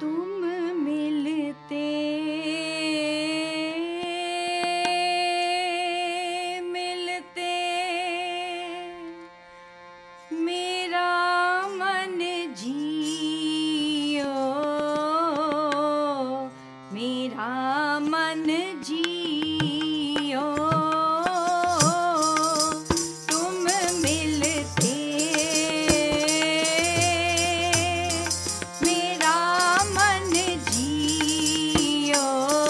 तुम मिलते मिलते मेरा मन जियो, मेरा मन जियो। तुम मिलते मेरा मन जियो,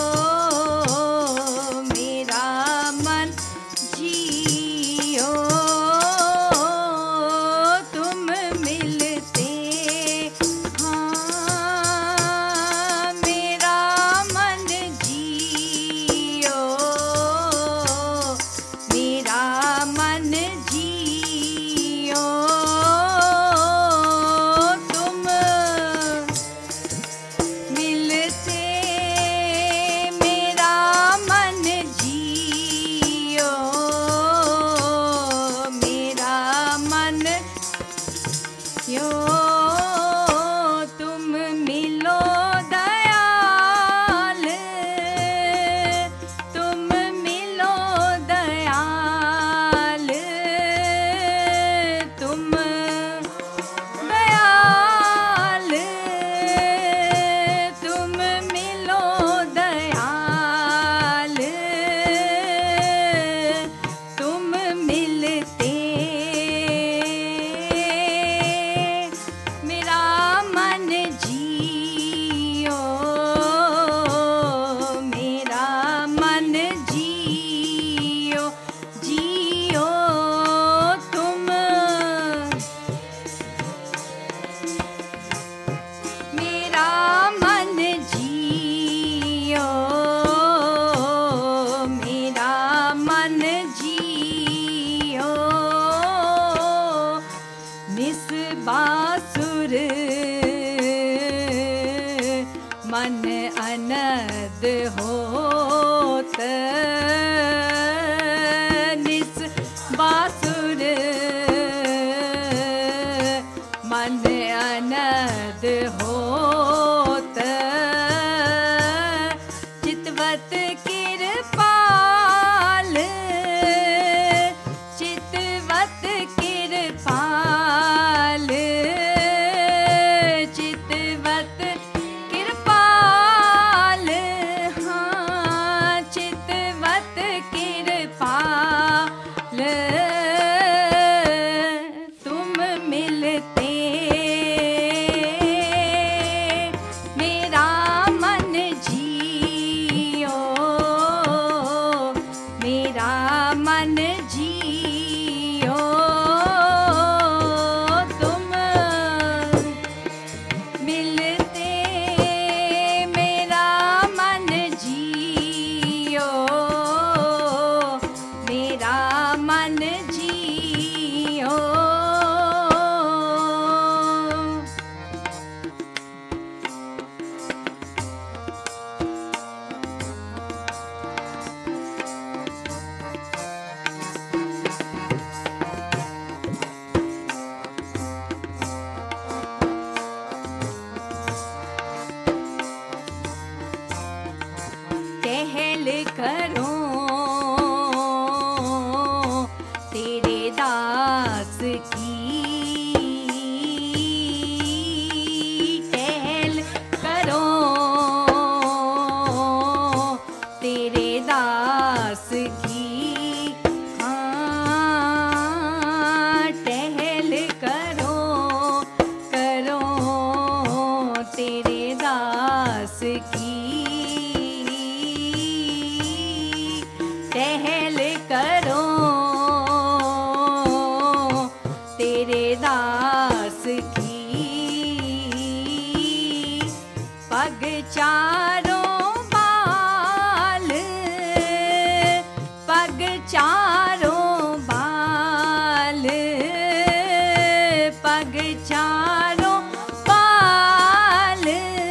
मेरा मन जियो। तुम मिलते हाँ मेरा मन जियो, मेरा मन जियो। तुम मिलते मेरा मन जियो, मेरा मन यो। तुम मिलो दयाल, तुम मिलो दयाल, तुम दयाल, तुम मिलो दयाल। तुम मिलते मेरा मन जियो, मेरा मन जियो, जियो। तुम मेरा मन जियो, मेरा मन जियो। निस बासुर मन अनद होत, निस बासुर मन अनद होत। चितवत कृपाल, चितवत कृपाल, चितवत कृपाल, हाँ चितवत कृपाल। तुम मिलते मेरा मन जियो, मेरा मन जियो। तुम मिलते मेरा मन जियो, मेरा मन जियो। टहल करो तेरे दास की, टहल करो तेरे दास की। हाँ टहल करो करो तेरे दास की, टहल करो तेरे दास की। पग चारों बाल, पग चारों बाल, पग चारों बाल,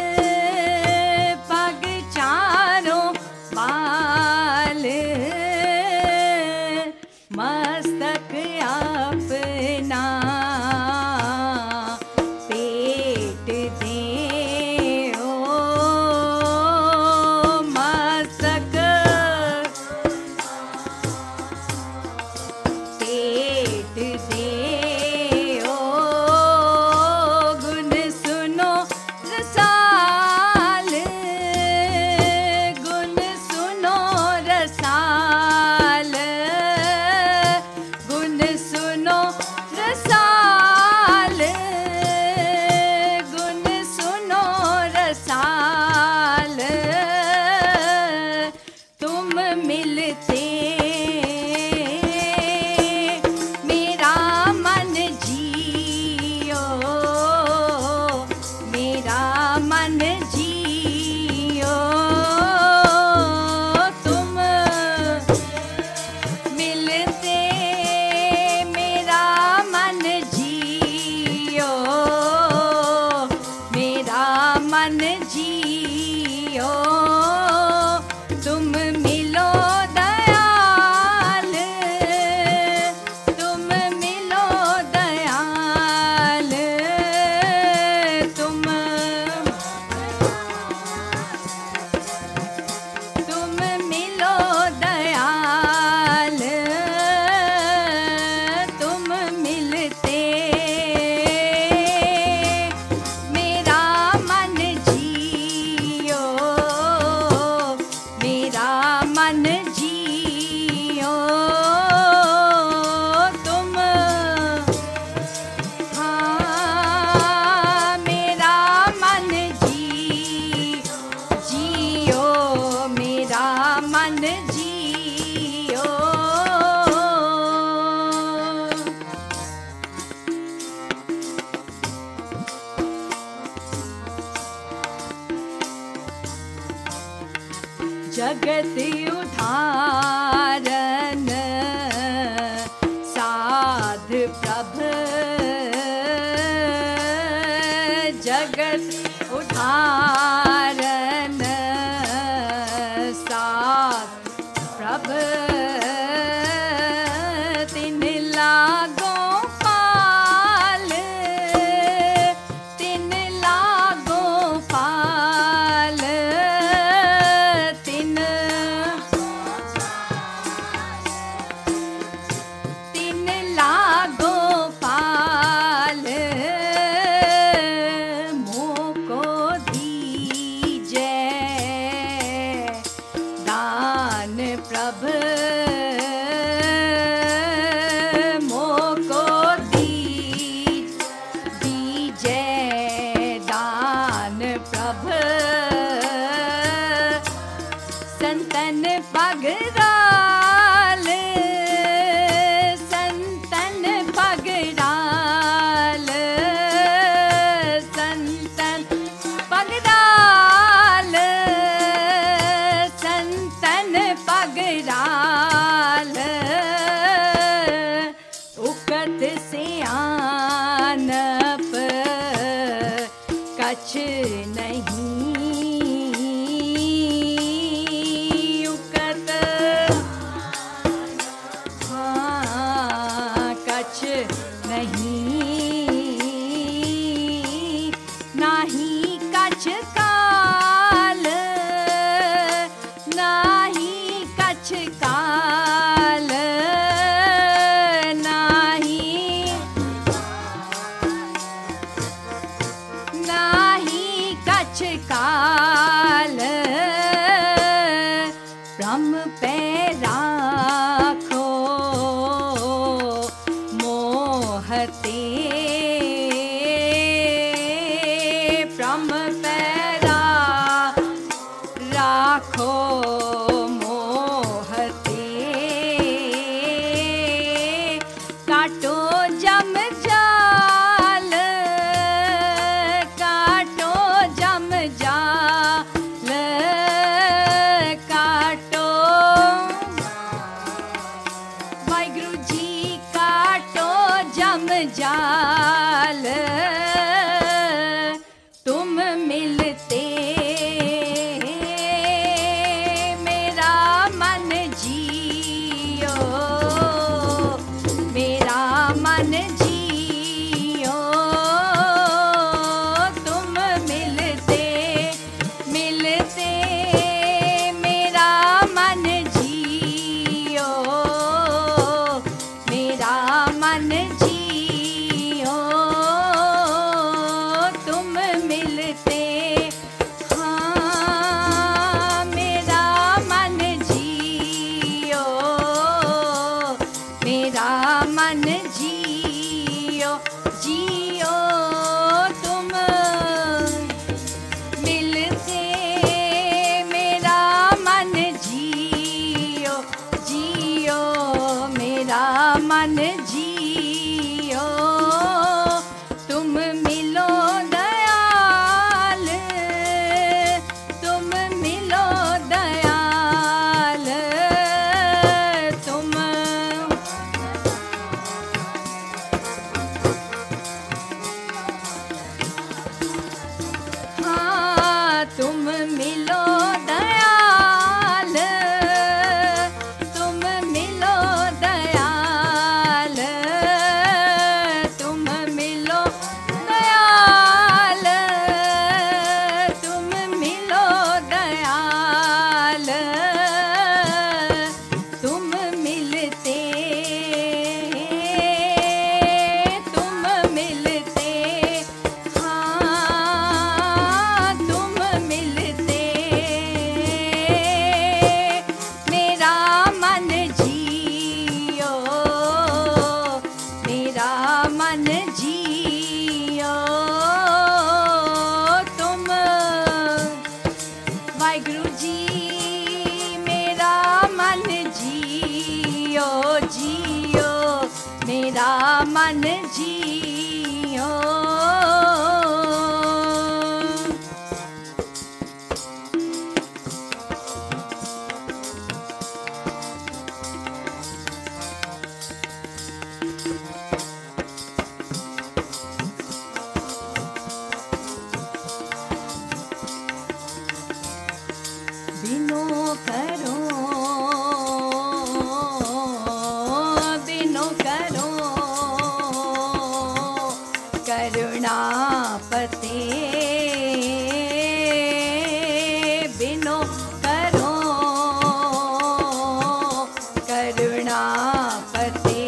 पग चारों बाल। मस्तक अपना पेट दे ओ, मेरा मन जियो, तुम मिलो दयाल, तुम मिलो दयाल, तुम मिलो दयाल, तुम मिलते मेरा मन जियो, मेरा मन जियो, तुम हाँ मेरा मन जियो, मेरा मन जियो। जगत उधारन साध प्रभ, जगत उधारन साध प्रभ, तिन लागो पाल, तिन लागो पाल, तिन लागो पाल, मोको दीजे दान प्रभ, मोको दीजे दान प्रभ, संतन पगराल, संतन पगराल, संतन पगराल, संतन पगराल, उकत सियानप कछ नहीं, उकत हाँ कछ नहीं, नाही कछ काल, नाही कछ काल, नाही कछ काल, ब्रह्म पे राखो मोहते, ब्रह्म पे राखो मोहते, काटो जम जाल, काटो जम जाल, काटो वाहिगुरु जी, काटो जम जाल, तुम मिलते तुम मिलो दयाल, तुम मिलो दयाल, तुम मिलो दयाल, तुम मिलो दयाल, तुम मिलते, तुम मिलते, हाँ तुम मिलते, मेरा मन जियो, मेरा मन जियो, तुम वाहिगुरु जी मेरा मन जियो, जियो मेरा मन जियो। बिनो करो, बिनो करो करुणापते, बिनो करो करुणापते,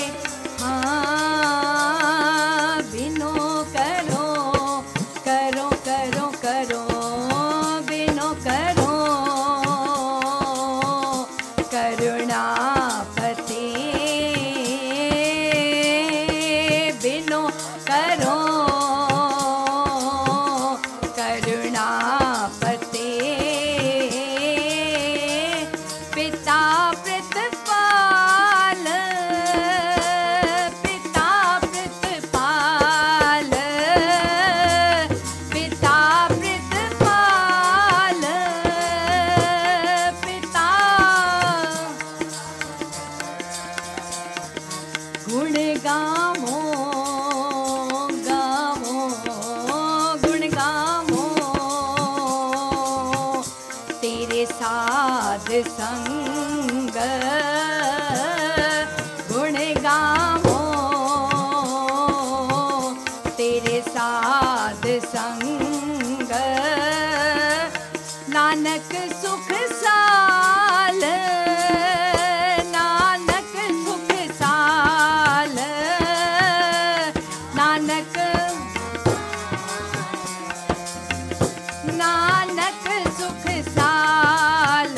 हाँ बिनो करो, करो करो करो, बिनो करो करुणापते, बिनो करो करुणापते, पिता प्रतिपाल, पिता प्रतिपाल, पिता प्रतिपाल, पिता गुण गावो, गावो गुण गावो, तेरे साध संग गुण गावो, तेरे साध संग, नानक सुख साल, नानक सुख साल, नानक नानक सुख साल,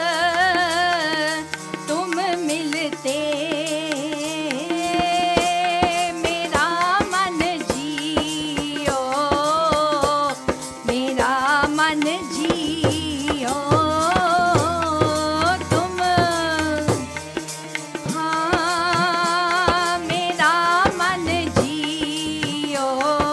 तुम मिलते, मेरा मन जियो, मेरा मन जियो, तुम हाँ मेरा मन जियो,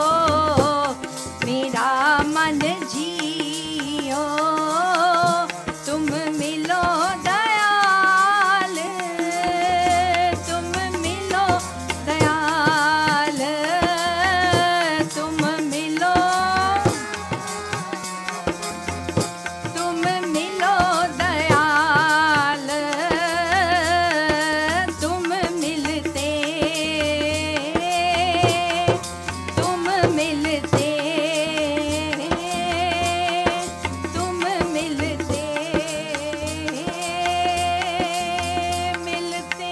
मेरा मन जियो, तुम मिलो दयाल, तुम मिलो दयाल, तुम मिलो, तुम मिलो दयाल, तुम मिलते, तुम मिलते, तुम मिलते, मिलते,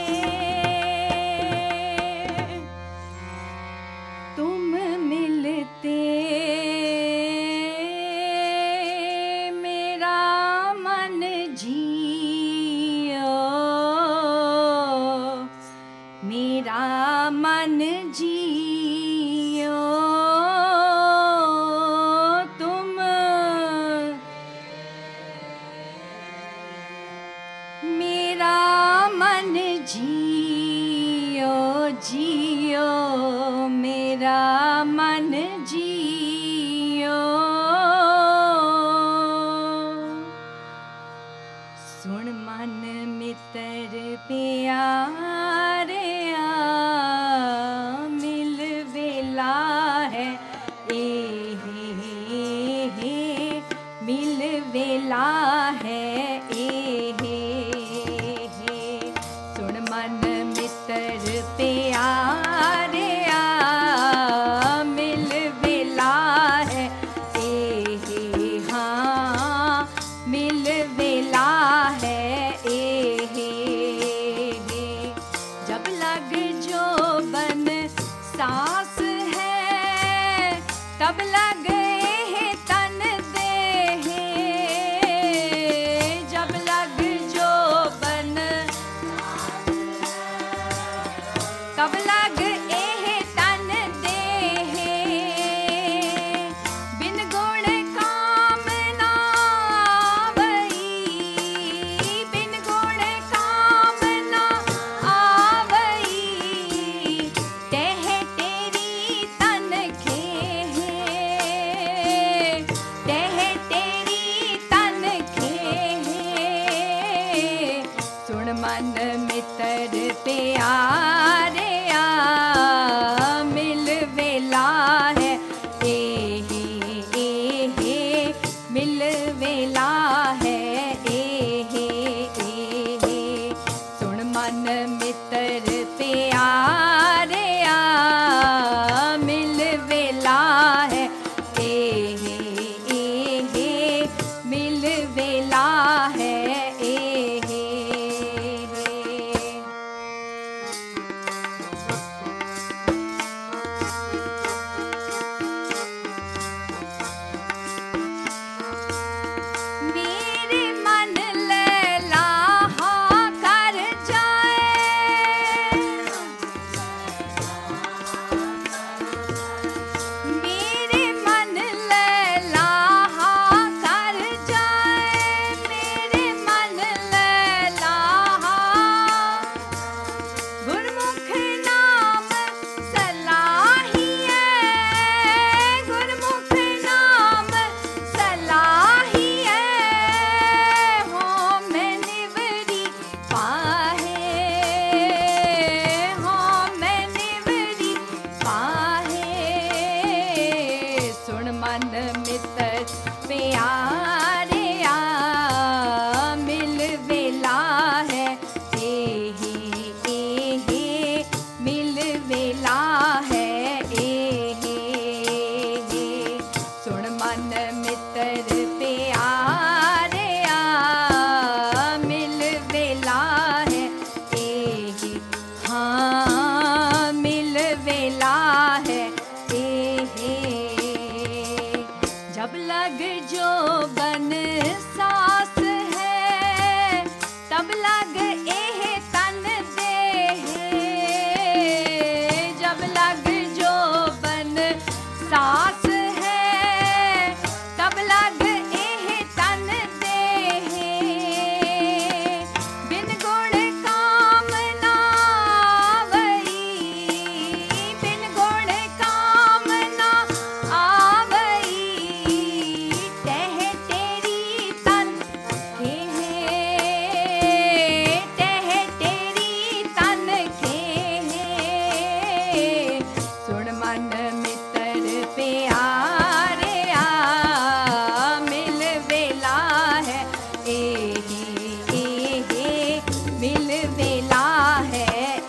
तुम मिलते, मेरा मन जियो, मेरा मन जियो, तुम मेरा मन जियो, जियो मेरा मन जियो, सुन मन मित्र प्यारे मिल वेला है, ए हे वेला है हे सुन मन मित्र प्यारे मिल वेला है हाँ मिल वेला है जब लग जो बन सास है तब लग तन दे जब लग जो बन तब लग तन दे बिन गुण कामना आवई बिन गुण कामना आवई तह तेरी तन खे तह तेरी तन खे सुन मन मित्र प्यारे मिल वेला है मिल वेला है सुन मन मित्र प्यारे मिल वेला है मिल वेला है मेरे मन लैला कर जाए मेरे मन लैला कर जाए मेरे मन लैला गुरमुख नाम सलाहिए गुरमुख नाम सलाहिए हो मैं निवरी पाहे हो मैं निवरी पाहे सुन मन मित्र प्यारे मिल वेला है मिल वेला है सुन मन मित्र प्यारे मिल वेला है हाँ मिल वेला है जब लग जो बन सास है तब लग तन दे जब लग जो बन सास है तब लग तन दे बिन गुण कामना आवई बिन गुण कामना आवई तह तेरी तन तह तेरी तन सुन मन मित्र प्यारे मिल वेला है मिल वेला है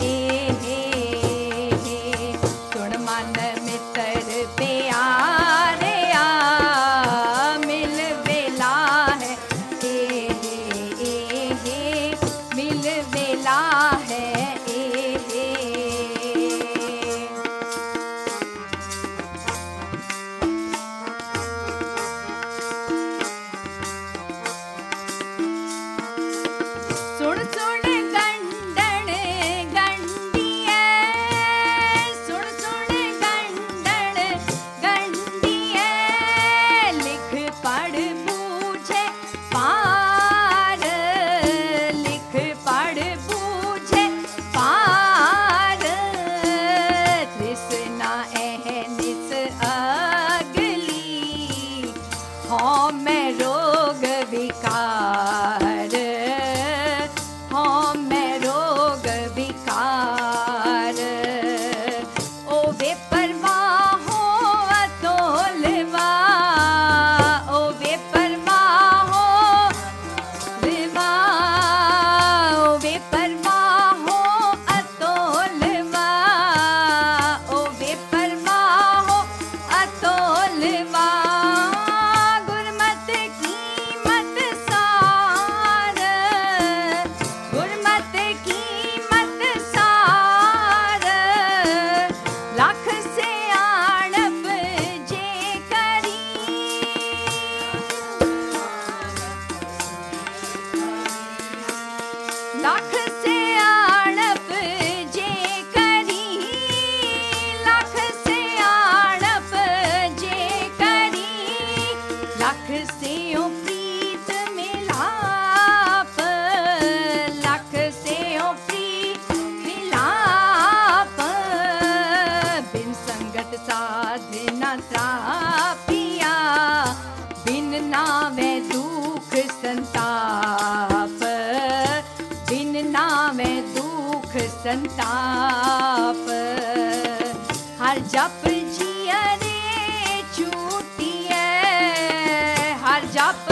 सुन मन मित्र प्यारे मिल वेला है मिल वेला है सुन सुन गंडन गंडिए सुन सुन गंडन गंडिए लिख पढ़ बूझे पार लिख पढ़ बूझे पार तृष्णा निस अगली हाँ मैं रोग विकार हाँ मैं रोग विकार ओ वे परवाह हो अतोलवा ओ वे परवाह हो लख सेओ प्रीत मिलाप, लख सेओ प्रीत मिलाप, बिन संगत साधना त्रापिया, बिन नावे दुख संताप, बिन नावे दुख संताप। हर जप जिया रे छूटिए, हर जप,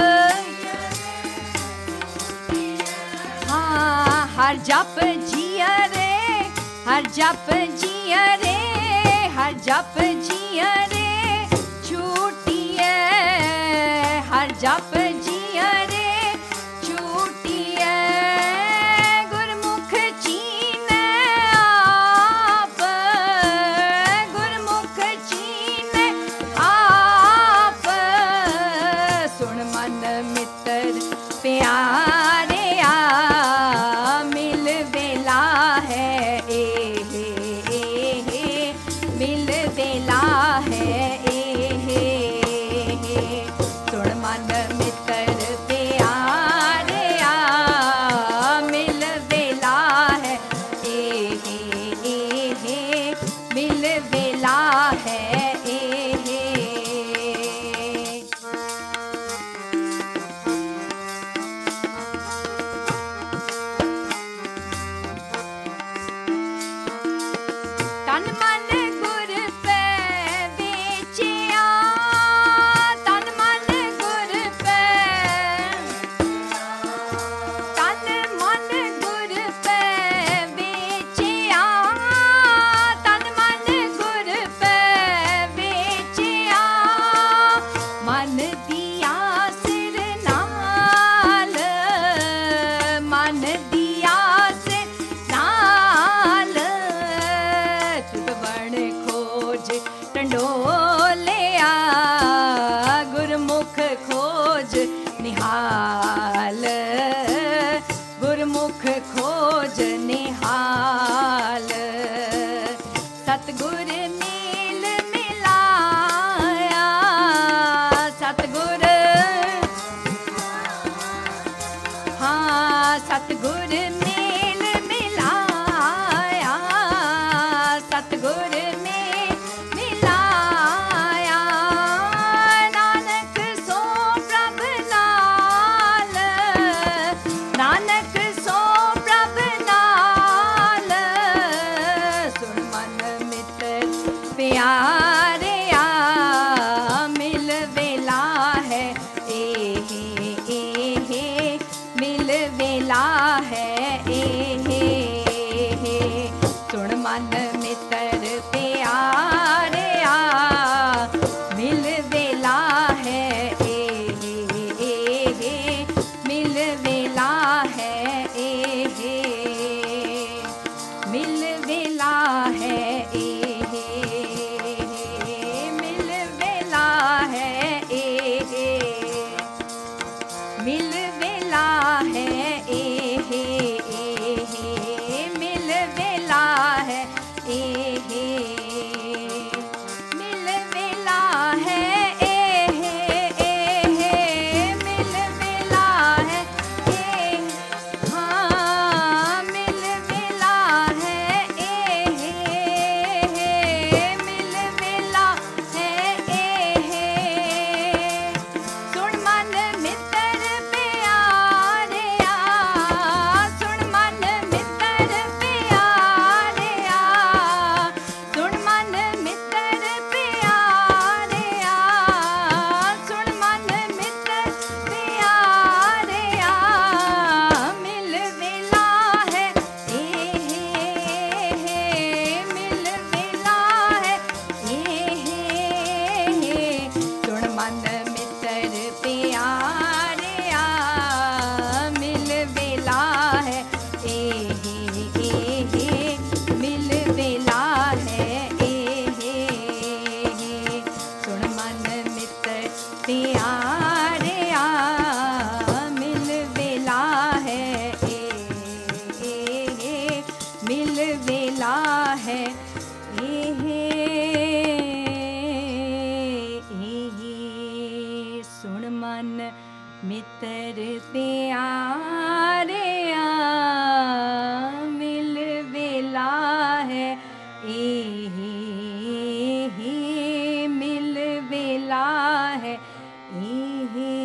हाँ हर जप जिया रे, हर जप जिया रे, हर जप जिया रे छूटिए, हर जप जिया रे छूटिए। गुरमुख चीने आप, गुरमुख चीने आप, सुन मन मित्र प्यारे आ, मिल वेला है मिल वेला है सुन मन मित्र प्यारे आ, मिल वेला है मिल वेला है। तन मन गुर पे बेचिया, तन मन गुर पे, तन मन गुर पे बेचिया, तन मन गुर पे बेचिया, मन दिया सिर नाल, मन दिया सिर नाल, तुदवण खोज टंडोलिया, गुरमुख खोज निहाल, गुरमुख खोज निहाल। सतगुर मेल मिलाया, सतगुर, हाँ सतगुर मेल मिलाया, सतगुर में मिलाया, नानक सो प्रभ नाल, नानक सो प्रभ नाल, सुन मन मित्र प्यारे आ, मिल वेला है मिल वेला है सुन मन मित्र प्यारे आ, मिल वेला है मिल वेला है मिल वेला है मिल वेला है मिल वेला है मिल वेला है मिल वेला है मिल वेला है हाँ मिल वेला है मिल वेला है सुन मन मित्र प्यारे आ, सुन मन मित्र प्यारे आ, सुन मन मित्र प्यारे आ, सुन मन मित्र प्यारे आ, मिल वेला है मिल वेला है सुन मन मित्र प्यारे आ, मिल वेला है मिल वेला है सुन मन मित्र प्यारे आ, मिल वेला है मिल वेला है सुन मन मित्र प्यारे मिल बेला है मिल बेला है